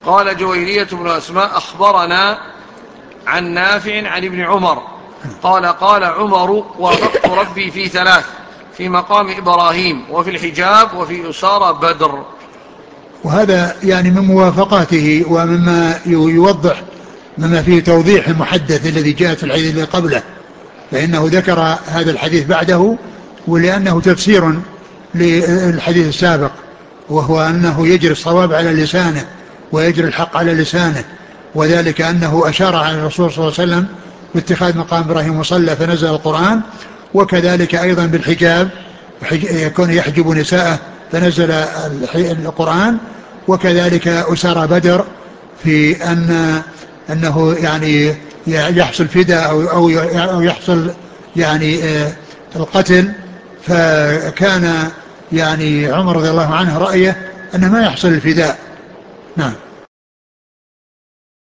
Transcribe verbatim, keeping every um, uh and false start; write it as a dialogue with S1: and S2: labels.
S1: قال جويرية بن أسماء أخبرنا عن نافع عن ابن عمر قال قال عمر: وافقت ربي في ثلاث: في مقام إبراهيم، وفي الحجاب، وفي أسارى بدر.
S2: وهذا يعني من موافقاته ومما يوضح مما فيه توضيح المحدث الذي جاء في الحديث اللي قبله، فإنه ذكر هذا الحديث بعده ولأنه تفسير للحديث السابق، وهو أنه يجري الصواب على لسانه ويجري الحق على لسانه، وذلك أنه أشار على الرسول صلى الله عليه وسلم باتخاذ مقام إبراهيم مصلى فنزل القرآن، وكذلك أيضا بالحجاب يكون يحجب نساءه فنزل القرآن، وكذلك أسارى بدر في أن أنه يعني يحصل فداء أو أو يحصل يعني القتل، فكان يعني عمر رضي الله عنه رأيه أنه ما يحصل الفداء. نعم.